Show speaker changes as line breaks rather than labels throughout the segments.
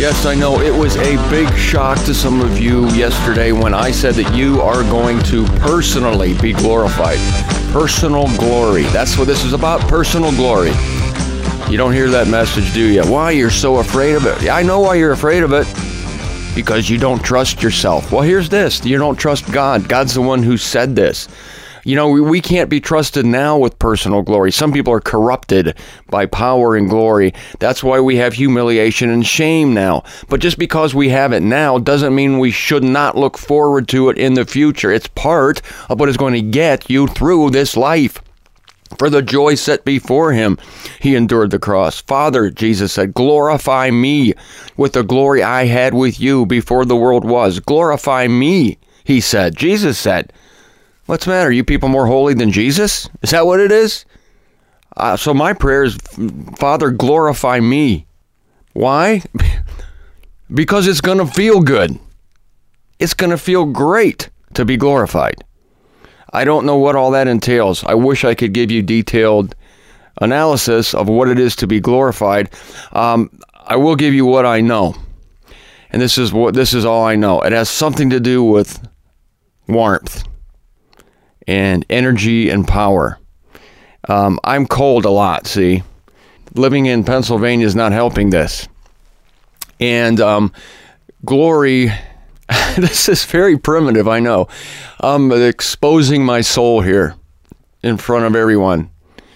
Yes, I know. It was a big shock to some of you yesterday when I said that you are going to personally be glorified. Personal glory. That's what this is about, personal glory. You don't hear that message, do you? Why? You're so afraid of it. Yeah, I know why you're afraid of it. Because you don't trust yourself. Well, here's this. You don't trust God. God's the one who said this. You know, we can't be trusted now with personal glory. Some people are corrupted by power and glory. That's why we have humiliation and shame now. But just because we have it now doesn't mean we should not look forward to it in the future. It's part of what is going to get you through this life. For the joy set before him, he endured the cross. Father, Jesus said, glorify me with the glory I had with you before the world was. Glorify me, he said. Jesus said, what's the matter? Are you people more holy than Jesus? Is that what it is? So my prayer is, Father, glorify me. Why? Because it's going to feel good. It's going to feel great to be glorified. I don't know what all that entails. I wish I could give you detailed analysis of what it is to be glorified. I will give you what I know. And this is all I know. It has something to do with warmth and energy and power. I'm cold a lot, see. Living in Pennsylvania is not helping this. And glory, this is very primitive, I know. I'm exposing my soul here in front of everyone.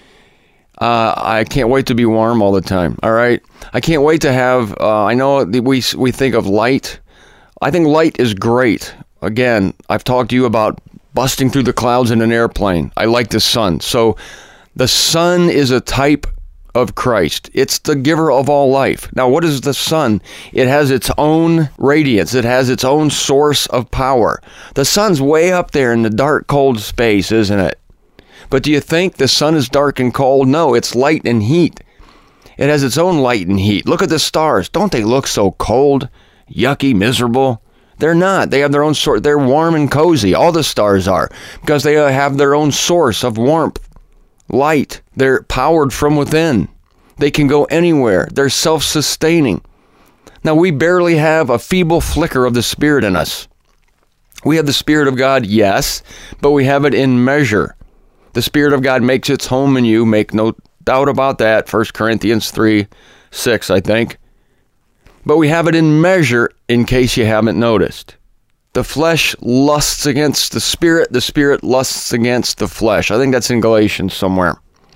I can't wait to be warm all the time, all right? I can't wait to have, I know we think of light. I think light is great. Again, I've talked to you about busting through the clouds in an airplane. I like the sun. So the sun is a type of Christ. It's the giver of all life. Now, what is the sun? It has its own radiance. It has its own source of power. The sun's way up there in the dark, cold space, isn't it? But do you think the sun is dark and cold? No, it's light and heat. It has its own light and heat. Look at the stars. Don't they look so cold, yucky, miserable? They're not. They have their own sort. They're warm and cozy. All the stars are, because they have their own source of warmth, light. They're powered from within. They can go anywhere. They're self-sustaining. Now, we barely have a feeble flicker of the Spirit in us. We have the Spirit of God, yes, but we have it in measure. The Spirit of God makes its home in you. Make no doubt about that. 1 Corinthians 3:6, I think. But we have it in measure, in case you haven't noticed. The flesh lusts against the Spirit lusts against the flesh. I think that's in Galatians somewhere.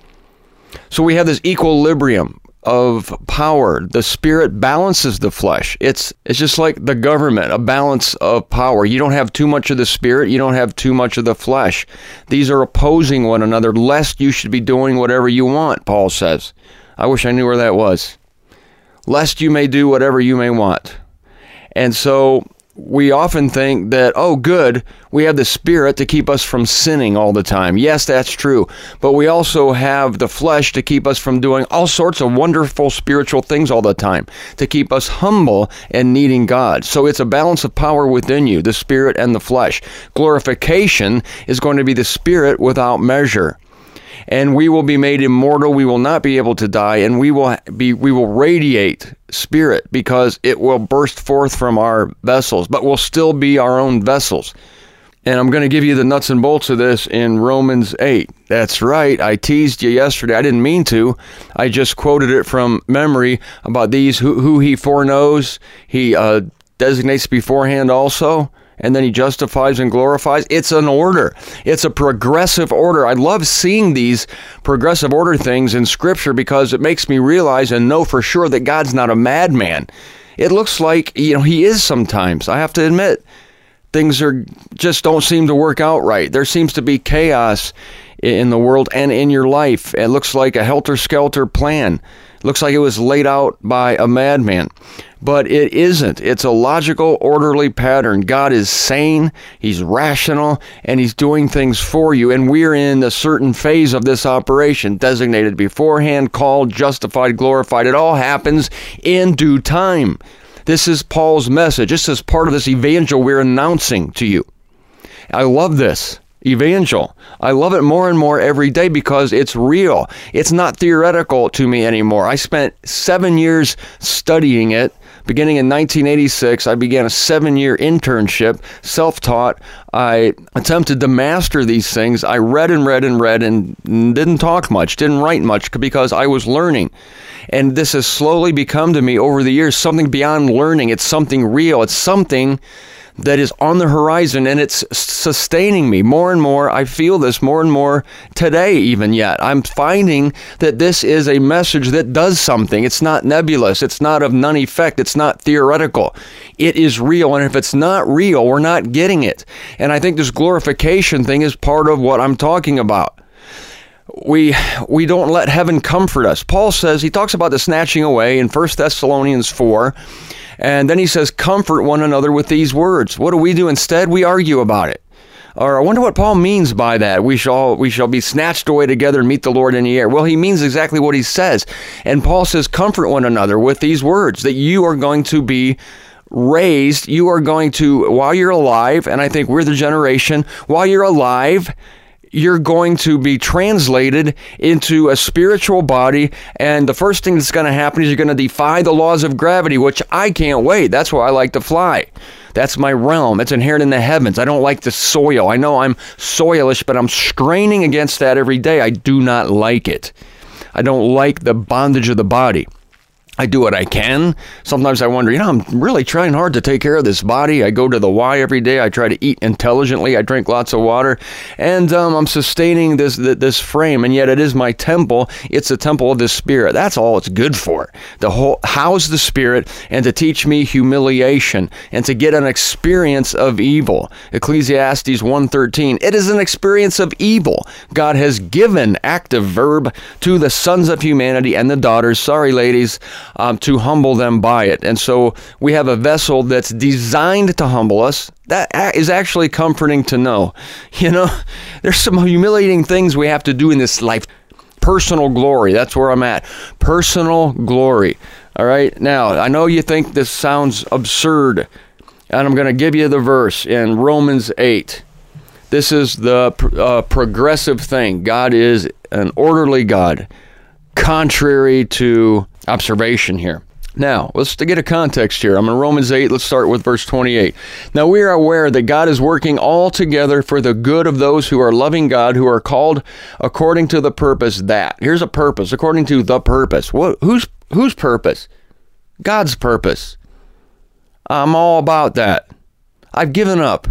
So we have this equilibrium of power. The Spirit balances the flesh. It's just like the government, a balance of power. You don't have too much of the Spirit. You don't have too much of the flesh. These are opposing one another, lest you should be doing whatever you want, Paul says. I wish I knew where that was. Lest you may do whatever you may want. And so we often think that, oh, good, we have the Spirit to keep us from sinning all the time. Yes, that's true. But we also have the flesh to keep us from doing all sorts of wonderful spiritual things all the time, to keep us humble and needing God. So it's a balance of power within you, the Spirit and the flesh. Glorification is going to be the Spirit without measure. And we will be made immortal. We will not be able to die, and we will radiate Spirit, because it will burst forth from our vessels, but we'll still be our own vessels. And I'm going to give you the nuts and bolts of this in Romans 8. That's right. I teased you yesterday. I didn't mean to. I just quoted it from memory about these who he foreknows. He designates beforehand also. And then he justifies and glorifies. It's an order. It's a progressive order. I love seeing these progressive order things in Scripture, because it makes me realize and know for sure that God's not a madman. It looks like, he is sometimes. I have to admit, things just don't seem to work out right. There seems to be chaos in the world and in your life. It looks like a helter-skelter plan. It looks like it was laid out by a madman. But it isn't. It's a logical, orderly pattern. God is sane, He's rational, and He's doing things for you. And we're in a certain phase of this operation, designated beforehand, called, justified, glorified. It all happens in due time. This is Paul's message. This is part of this evangel we're announcing to you. I love this evangel. I love it more and more every day, because it's real. It's not theoretical to me anymore. I spent 7 years studying it, Beginning in 1986, I began a 7-year internship, self-taught. I attempted to master these things. I read and didn't talk much, didn't write much because I was learning. And this has slowly become to me over the years something beyond learning. It's something real. It's something that is on the horizon, and it's sustaining me more and more. I feel this more and more today even yet. I'm finding that this is a message that does something. It's not nebulous. It's not of none effect. It's not theoretical. It is real, and if it's not real, we're not getting it. And I think this glorification thing is part of what I'm talking about. We don't let heaven comfort us. Paul says, he talks about the snatching away in 1 Thessalonians 4, and then he says, comfort one another with these words. What do we do instead? We argue about it. Or I wonder what Paul means by that. We shall be snatched away together and meet the Lord in the air. Well, he means exactly what he says. And Paul says, comfort one another with these words, that you are going to be raised. You are going to, while you're alive, and I think we're the generation, while you're alive, you're going to be translated into a spiritual body, and the first thing that's going to happen is you're going to defy the laws of gravity, which I can't wait. That's why I like to fly. That's my realm. It's inherent in the heavens. I don't like the soil. I know I'm soilish, but I'm straining against that every day. I do not like it. I don't like the bondage of the body. I do what I can. Sometimes I wonder, I'm really trying hard to take care of this body. I go to the Y every day. I try to eat intelligently. I drink lots of water. And I'm sustaining this frame. And yet it is my temple. It's a temple of the Spirit. That's all it's good for. To house the Spirit and to teach me humiliation and to get an experience of evil. Ecclesiastes 1:13. It is an experience of evil. God has given, active verb, to the sons of humanity and the daughters. Sorry, ladies. To humble them by it. And so we have a vessel that's designed to humble us. That is actually comforting to know. There's some humiliating things we have to do in this life. Personal glory, that's where I'm at. Personal glory. All right, now, I know you think this sounds absurd, and I'm going to give you the verse in Romans 8. This is the progressive thing. God is an orderly God, contrary to observation here. Now, let's to get a context here. I'm in Romans 8. Let's start with verse 28. Now we are aware that God is working all together for the good of those who are loving God, who are called according to the purpose that. Here's a purpose, according to the purpose. Whose purpose? God's purpose. I'm all about that. I've given up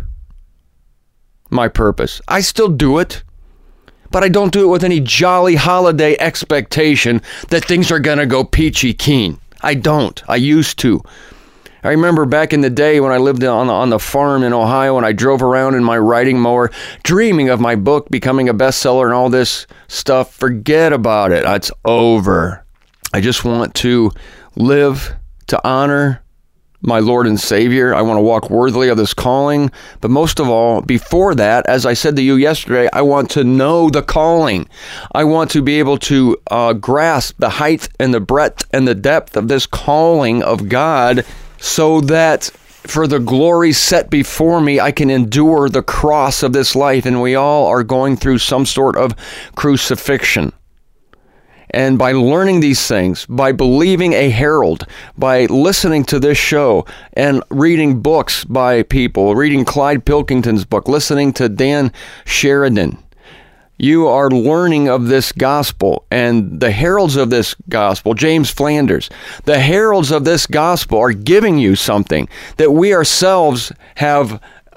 my purpose. I still do it. But I don't do it with any jolly holiday expectation that things are going to go peachy keen. I don't. I used to. I remember back in the day when I lived on the farm in Ohio and I drove around in my riding mower, dreaming of my book becoming a bestseller and all this stuff. Forget about it. It's over. I just want to live to honor my Lord and Savior. I want to walk worthily of this calling. But most of all, before that, as I said to you yesterday, I want to know the calling. I want to be able to grasp the height and the breadth and the depth of this calling of God so that for the glory set before me, I can endure the cross of this life. And we all are going through some sort of crucifixion. And by learning these things, by believing a herald, by listening to this show and reading books by people, reading Clyde Pilkington's book, listening to Dan Sheridan, you are learning of this gospel. And the heralds of this gospel, James Flanders, the heralds of this gospel are giving you something that we ourselves have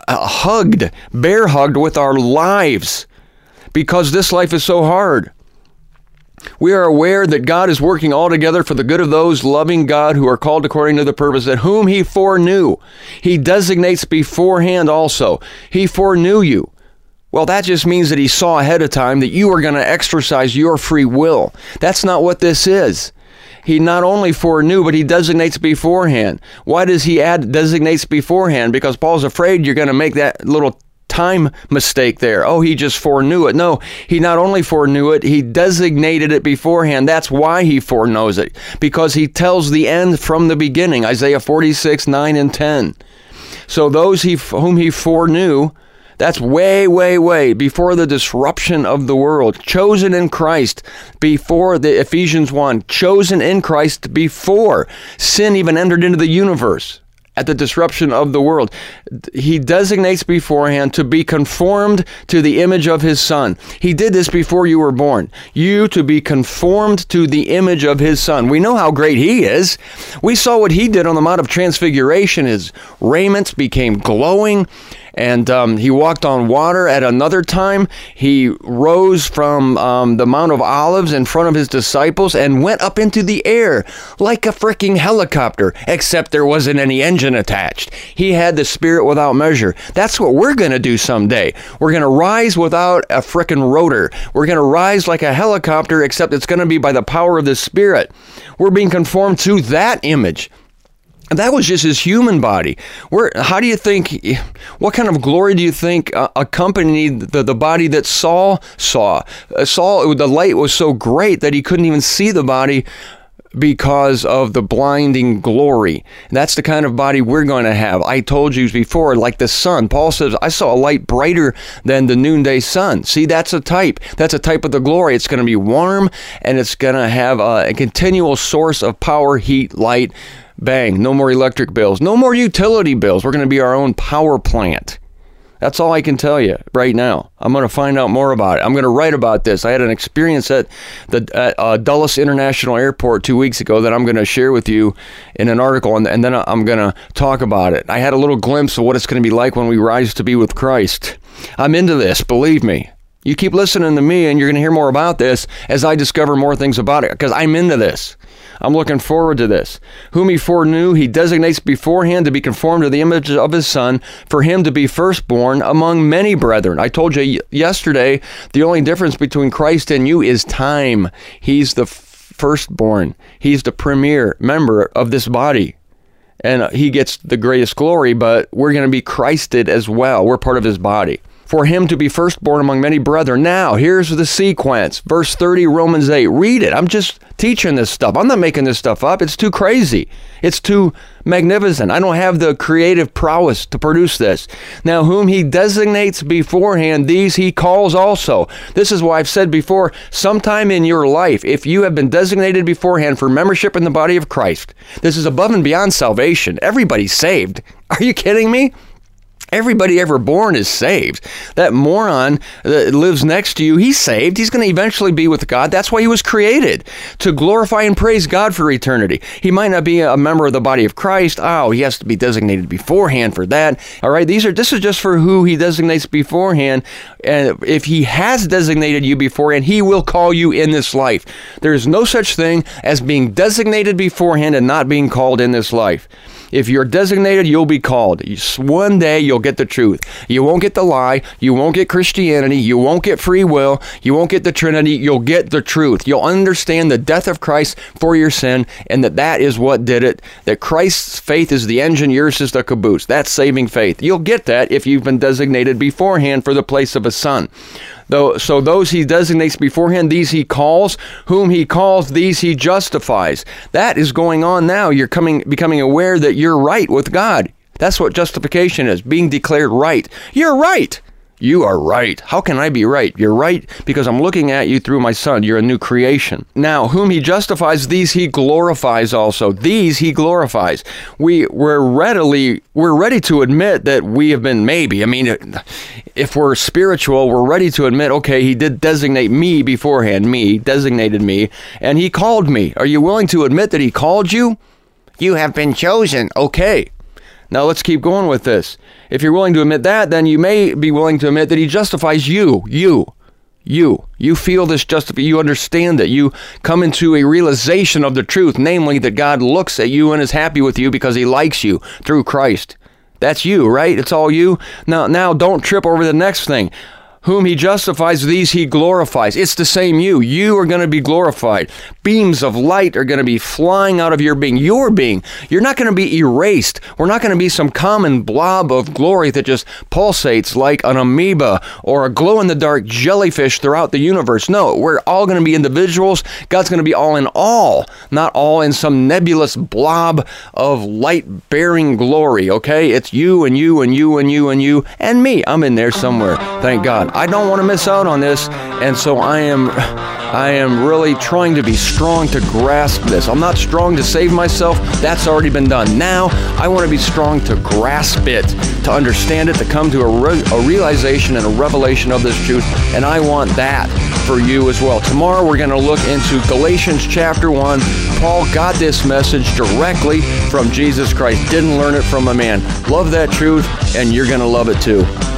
bear hugged with our lives because this life is so hard. We are aware that God is working all together for the good of those loving God who are called according to the purpose that whom he foreknew. He designates beforehand also. He foreknew you. Well, that just means that he saw ahead of time that you are going to exercise your free will. That's not what this is. He not only foreknew, but he designates beforehand. Why does he add designates beforehand? Because Paul's afraid you're going to make that little time mistake there. Oh, he just foreknew it. No, he not only foreknew it, he designated it beforehand. That's why he foreknows it, because he tells the end from the beginning. Isaiah 46, 9 and 10. So those whom he foreknew, That's way, way, way before the disruption of the world. Chosen in Christ before the Ephesians 1. Chosen in Christ before sin even entered into the universe. At the disruption of the world, he designates beforehand to be conformed to the image of his Son. He did this before you were born. You to be conformed to the image of his Son. We know how great he is. We saw what he did on the Mount of Transfiguration. His raiments became glowing, and he walked on water. At another time, he rose from the Mount of Olives in front of his disciples and went up into the air like a freaking helicopter, except there wasn't any engine attached. He had the Spirit without measure. That's what we're going to do someday. We're going to rise without a freaking rotor. We're going to rise like a helicopter, except it's going to be by the power of the Spirit. We're being conformed to that image. That was just his human body. How do you think, what kind of glory do you think accompanied the body that Saul saw? The light was so great that he couldn't even see the body because of the blinding glory. That's the kind of body we're going to have. I told you before, like the sun. Paul says, I saw a light brighter than the noonday sun. See, that's a type. That's a type of the glory. It's going to be warm, and it's going to have a continual source of power, heat, light. Bang, no more electric bills, no more utility bills. We're going to be our own power plant. That's all I can tell you right now. I'm going to find out more about it. I'm going to write about this. I had an experience at the Dulles International Airport 2 weeks ago that I'm going to share with you in an article, and then I'm going to talk about it. I had a little glimpse of what it's going to be like when we rise to be with Christ. I'm into this, believe me. You keep listening to me, and you're going to hear more about this as I discover more things about it, because I'm into this. I'm looking forward to this. Whom he foreknew, he designates beforehand to be conformed to the image of his Son, for him to be firstborn among many brethren. I told you yesterday, the only difference between Christ and you is time. He's the firstborn. He's the premier member of this body. And he gets the greatest glory, but we're going to be Christed as well. We're part of his body. For him to be firstborn among many brethren. Now, here's the sequence. Verse 30, Romans 8. Read it. I'm just teaching this stuff. I'm not making this stuff up. It's too crazy. It's too magnificent. I don't have the creative prowess to produce this. Now, whom he designates beforehand, these he calls also. This is why I've said before, sometime in your life, if you have been designated beforehand for membership in the body of Christ, this is above and beyond salvation. Everybody's saved. Are you kidding me? Everybody ever born is saved. That moron that lives next to you, he's saved. He's going to eventually be with God. That's why he was created, to glorify and praise God for eternity. He might not be a member of the body of Christ. Oh, he has to be designated beforehand for that. All right, this is just for who he designates beforehand. And if he has designated you beforehand, he will call you in this life. There is no such thing as being designated beforehand and not being called in this life. If you're designated, you'll be called. One day, you'll get the truth. You won't get the lie. You won't get Christianity. You won't get free will. You won't get the Trinity. You'll get the truth. You'll understand the death of Christ for your sin, and that is what did it. That Christ's faith is the engine, yours is the caboose. That's saving faith. You'll get that if you've been designated beforehand for the place of a son. So those he designates beforehand, these he calls. Whom he calls, these he justifies. That is going on now. You're becoming aware that you're right with God. That's what justification is, being declared right. You're right. You are right. How can I be right? You're right because I'm looking at you through my Son. You're a new creation. Now, whom he justifies, these he glorifies also. These he glorifies. We're ready to admit that we have been if we're spiritual, we're ready to admit, okay, he did designate me beforehand. Designated me, and he called me. Are you willing to admit that he called you? You have been chosen. Okay. Now let's keep going with this. If you're willing to admit that, then you may be willing to admit that he justifies you. You feel this justification. You understand that. You come into a realization of the truth, namely that God looks at you and is happy with you because he likes you through Christ. That's you, right? It's all you. Now don't trip over the next thing. Whom he justifies, these he glorifies. It's the same you. You are going to be glorified. Beams of light are going to be flying out of your being. Your being. You're not going to be erased. We're not going to be some common blob of glory that just pulsates like an amoeba or a glow-in-the-dark jellyfish throughout the universe. No, we're all going to be individuals. God's going to be all in all, not all in some nebulous blob of light-bearing glory, okay? It's you and you and you and you and you and me. I'm in there somewhere. Thank God. I don't want to miss out on this, and so I am really trying to be strong to grasp this. I'm not strong to save myself. That's already been done. Now, I want to be strong to grasp it, to understand it, to come to a realization and a revelation of this truth, and I want that for you as well. Tomorrow, we're going to look into Galatians chapter 1. Paul got this message directly from Jesus Christ. Didn't learn it from a man. Love that truth, and you're going to love it too.